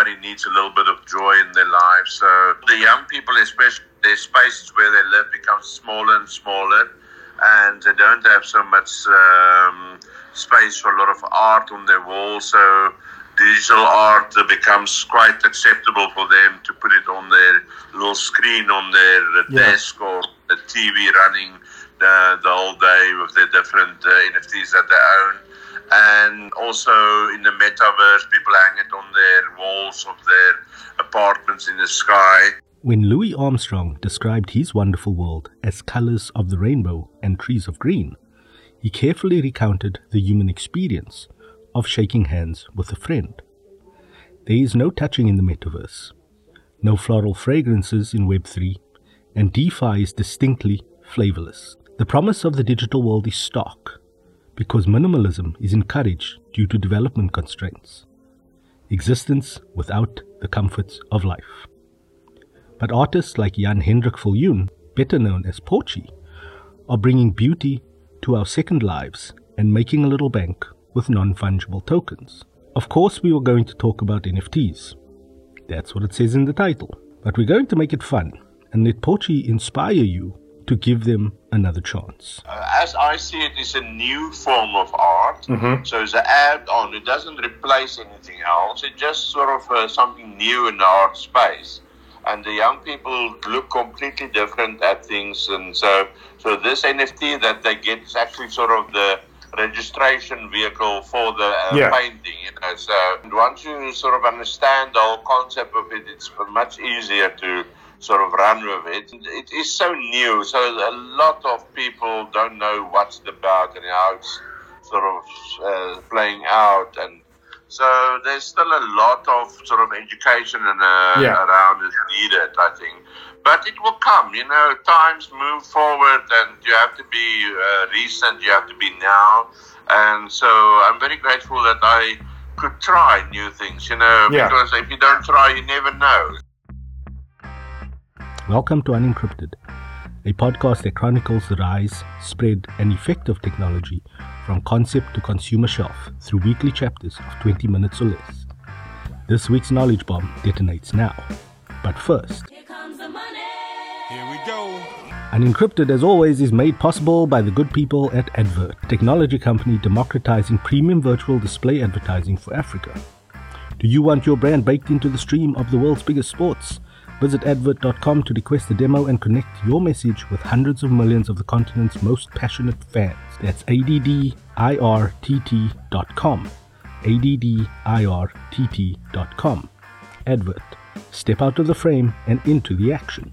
everybody needs a little bit of joy in their lives. So the young people, especially, their spaces where they live become smaller and smaller, and they don't have so much space for a lot of art on their walls. So digital art becomes quite acceptable for them to put it on their little screen on their desk or the TV running the whole day with their different NFTs that they own. And also in the metaverse, people hang it on their walls of their apartments in the sky. When Louis Armstrong described his wonderful world as colors of the rainbow and trees of green, he carefully recounted the human experience of shaking hands with a friend. There is no touching in the metaverse, no floral fragrances in Web3, and DeFi is distinctly flavorless. The promise of the digital world is stark, because minimalism is encouraged due to development constraints, existence without the comforts of life. But artists like Jan Hendrik Viljoen, better known as Porchy, are bringing beauty to our second lives and making a little bank with non-fungible tokens. Of course, we were going to talk about NFTs. That's what it says in the title. But we're going to make it fun and let Porchy inspire you to give them another chance. As I see it, it's a new form of art. So it's an add-on. It doesn't replace anything else. It's just sort of something new in the art space. And the young people look completely different at things. And so this NFT that they get is actually sort of the registration vehicle for the painting. So once you sort of understand the whole concept of it, it's much easier to sort of run with it. It is so new, so a lot of people don't know what's it about and how it's sort of playing out, and so there's still a lot of sort of education and around is needed, I think. But it will come, times move forward, and you have to be recent, you have to be now, and so I'm very grateful that I could try new things, because if you don't try, you never know. Welcome to Unencrypted, a podcast that chronicles the rise, spread, and effect of technology from concept to consumer shelf through weekly chapters of 20 minutes or less. This week's knowledge bomb detonates now. But first, here comes the money. Here we go. Unencrypted, as always, is made possible by the good people at Advert, a technology company democratizing premium virtual display advertising for Africa. Do you want your brand baked into the stream of the world's biggest sports? Visit advert.com to request a demo and connect your message with hundreds of millions of the continent's most passionate fans. That's ADDIRTT.com. ADDIRTT.com. Advert. Step out of the frame and into the action.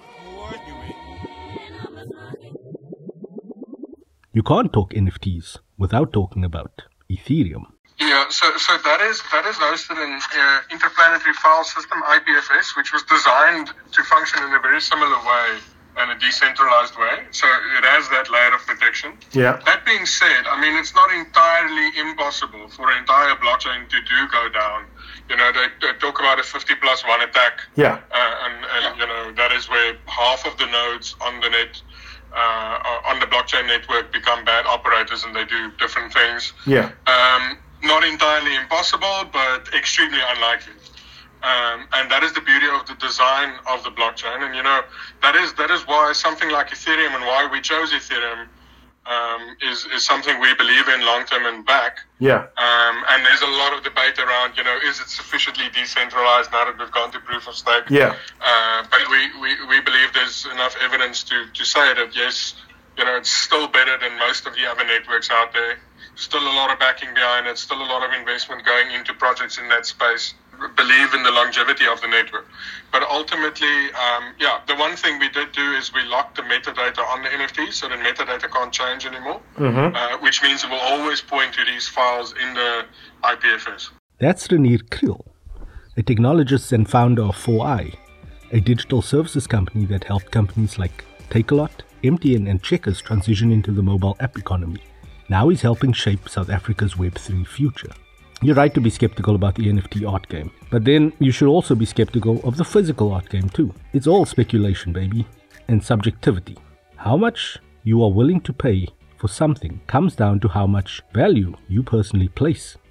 You can't talk NFTs without talking about Ethereum. Yeah, so that is hosted in Interplanetary File System, IPFS, which was designed to function in a very similar way and a decentralized way. So it has that layer of protection. Yeah. That being said, it's not entirely impossible for an entire blockchain to go down. They talk about a 50+1 attack. Yeah. And that is where half of the nodes on the net, on the blockchain network become bad operators and they do different things. Yeah. Not entirely impossible, but extremely unlikely. And that is the beauty of the design of the blockchain. And, that is why something like Ethereum and why we chose Ethereum is something we believe in long-term and back. Yeah. And there's a lot of debate around, is it sufficiently decentralized now that we've gone to proof of stake? Yeah. But we believe there's enough evidence to say that, yes, it's still better than most of the other networks out there. Still a lot of backing behind it, still a lot of investment going into projects in that space. Believe in the longevity of the network. But ultimately, the one thing we did do is we locked the metadata on the NFT, so the metadata can't change anymore, which means it will always point to these files in the IPFS. That's Renier Kriel, a technologist and founder of 4i, a digital services company that helped companies like Takealot, MTN, and Checkers transition into the mobile app economy. Now he's helping shape South Africa's Web3 future. You're right to be skeptical about the NFT art game, but then you should also be skeptical of the physical art game too. It's all speculation, baby, and subjectivity. How much you are willing to pay for something comes down to how much value you personally place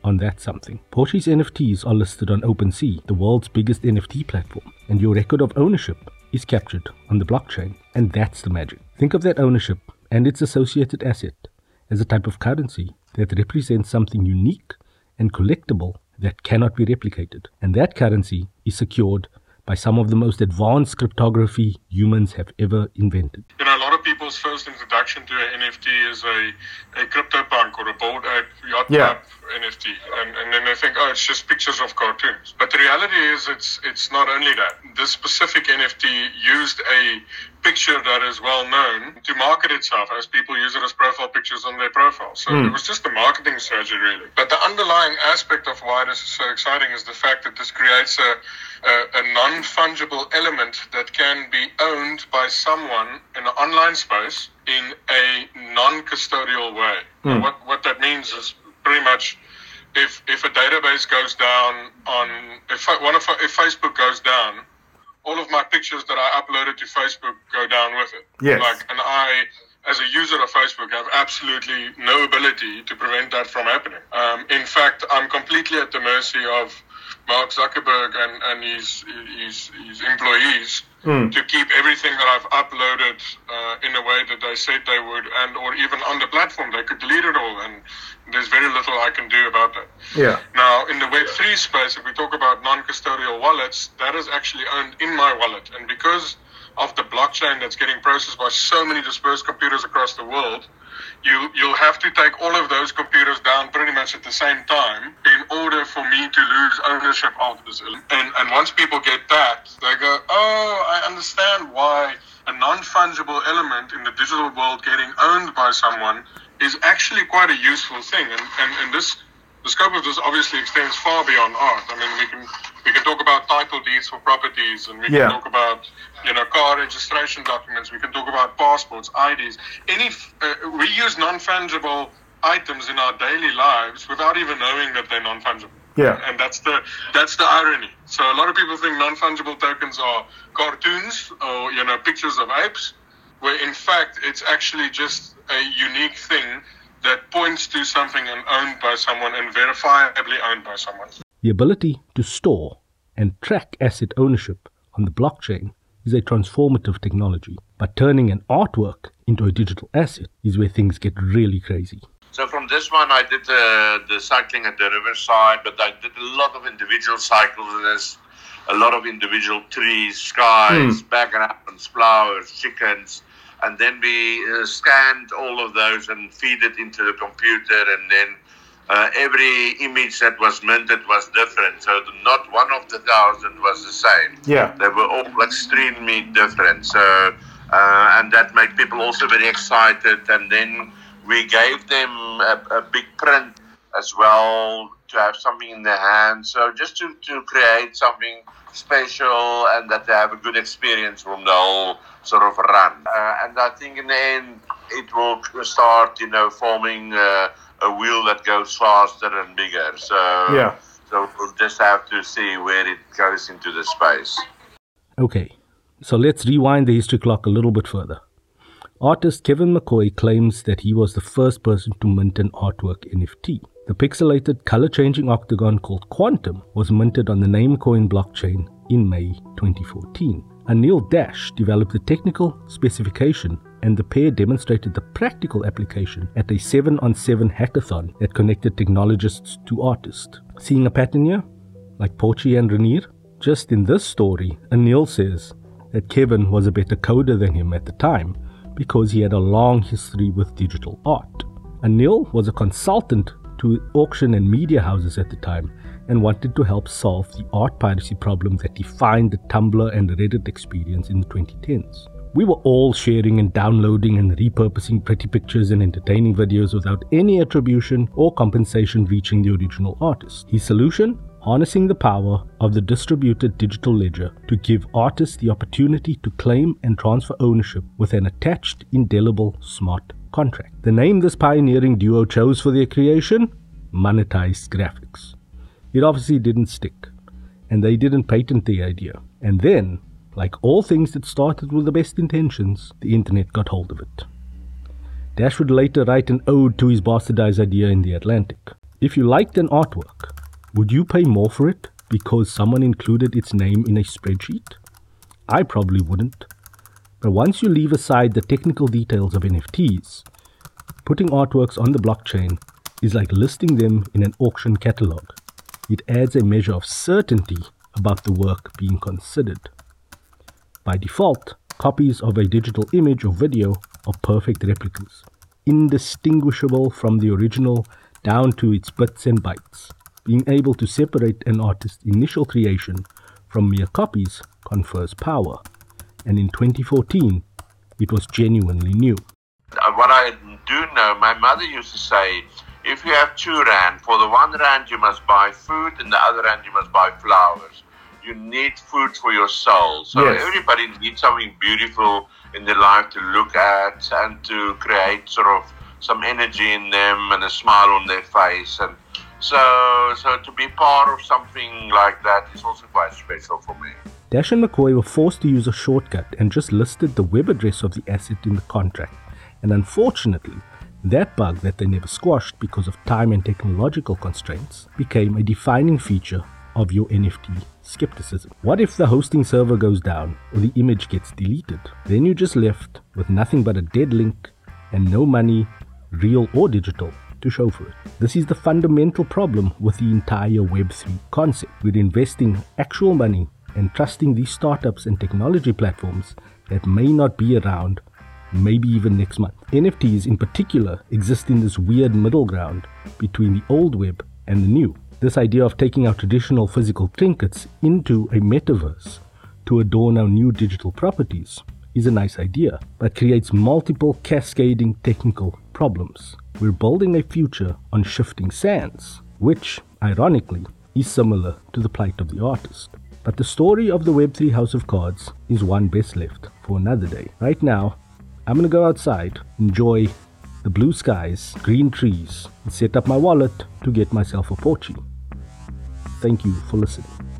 on that something. Porsche's NFTs are listed on OpenSea, the world's biggest NFT platform, and your record of ownership is captured on the blockchain. And that's the magic. Think of that ownership and its associated asset as a type of currency that represents something unique and collectible that cannot be replicated. And that currency is secured by some of the most advanced cryptography humans have ever invented. A lot of people's first introduction to an NFT is a CryptoPunk or a Bored Ape Yacht Club NFT, and then they think, oh, it's just pictures of cartoons. But the reality is, it's not only that. This specific NFT used a picture that is well known to market itself, as people use it as profile pictures on their profile. So it was just a marketing strategy, really. But the underlying aspect of why this is so exciting is the fact that this creates a non-fungible element that can be owned by someone in the online space in a non-custodial way. What that means is pretty much if a database goes down if Facebook goes down, all of my pictures that I uploaded to Facebook go down with it. Yes. And I, as a user of Facebook, have absolutely no ability to prevent that from happening. In fact, I'm completely at the mercy of Mark Zuckerberg and his employees to keep everything that I've uploaded in a way that they said they would, or even on the platform, they could delete it all, and there's very little I can do about that. Yeah. Now, in the Web3 space, if we talk about non-custodial wallets, that is actually owned in my wallet, and because of the blockchain that's getting processed by so many dispersed computers across the world, you'll have to take all of those computers down pretty much at the same time in order for me to lose ownership of this. And once people get that, they go, oh, I understand why a non-fungible element in the digital world getting owned by someone is actually quite a useful thing. And this, the scope of this obviously extends far beyond art. I mean, we can talk about title deeds for properties, and we can talk about, car registration documents. We can talk about passports, IDs. We use non-fungible items in our daily lives without even knowing that they're non-fungible. Yeah. And that's the irony. So a lot of people think non-fungible tokens are cartoons or, pictures of apes, where in fact it's actually just a unique thing that points to something and owned by someone and verifiably owned by someone. The ability to store and track asset ownership on the blockchain is a transformative technology, but turning an artwork into a digital asset is where things get really crazy. So from this one, I did the cycling at the riverside, but I did a lot of individual cycles, and there's a lot of individual trees, skies, backgrounds, flowers, chickens, and then we scanned all of those and feed it into the computer, and then every image that was minted was different, so not one of the 1,000 was the same. Yeah. They were all extremely different, so and that made people also very excited, and then we gave them a big print as well to have something in their hands, so just to create something special and that they have a good experience from the whole sort of run. And I think in the end it will start, forming a wheel that goes faster and bigger. So we'll just have to see where it goes into the space. Okay, so let's rewind the history clock a little bit further. Artist Kevin McCoy claims that he was the first person to mint an artwork NFT. The pixelated color-changing octagon called Quantum was minted on the Namecoin blockchain in May 2014. Anil Dash developed the technical specification, and the pair demonstrated the practical application at a 7-on-7 hackathon that connected technologists to artists. Seeing a pattern here? Like Porche and Renier? Just in this story, Anil says that Kevin was a better coder than him at the time because he had a long history with digital art. Anil was a consultant to auction and media houses at the time and wanted to help solve the art piracy problem that defined the Tumblr and Reddit experience in the 2010s. We were all sharing and downloading and repurposing pretty pictures and entertaining videos without any attribution or compensation reaching the original artist. His solution? Harnessing the power of the distributed digital ledger to give artists the opportunity to claim and transfer ownership with an attached, indelible smart contract. The name this pioneering duo chose for their creation? Monetized Graphics. It obviously didn't stick, and they didn't patent the idea. And then, like all things that started with the best intentions, the internet got hold of it. Dash would later write an ode to his bastardized idea in The Atlantic. If you liked an artwork, would you pay more for it because someone included its name in a spreadsheet? I probably wouldn't. But once you leave aside the technical details of NFTs, putting artworks on the blockchain is like listing them in an auction catalog. It adds a measure of certainty about the work being considered. By default, copies of a digital image or video are perfect replicas, indistinguishable from the original down to its bits and bytes. Being able to separate an artist's initial creation from mere copies confers power, and in 2014, it was genuinely new. What I do know, my mother used to say, if you have 2 rand, for the 1 rand you must buy food and the other rand you must buy flowers. You need food for your soul. So everybody needs something beautiful in their life to look at and to create sort of some energy in them and a smile on their face. And so to be part of something like that is also quite special for me. Dash and McCoy were forced to use a shortcut and just listed the web address of the asset in the contract. And unfortunately, that bug that they never squashed because of time and technological constraints became a defining feature of your NFT skepticism. What if the hosting server goes down or the image gets deleted? Then you're just left with nothing but a dead link and no money, real or digital, to show for it. This is the fundamental problem with the entire Web3 concept. We're investing actual money and trusting these startups and technology platforms that may not be around, maybe even next month. NFTs in particular exist in this weird middle ground between the old web and the new. This idea of taking our traditional physical trinkets into a metaverse to adorn our new digital properties is a nice idea, but creates multiple cascading technical problems. We're building a future on shifting sands, which, ironically, is similar to the plight of the artist. But the story of the Web3 House of Cards is one best left for another day. Right now, I'm gonna go outside, enjoy the blue skies, green trees, and set up my wallet to get myself a Porchy. Thank you for listening.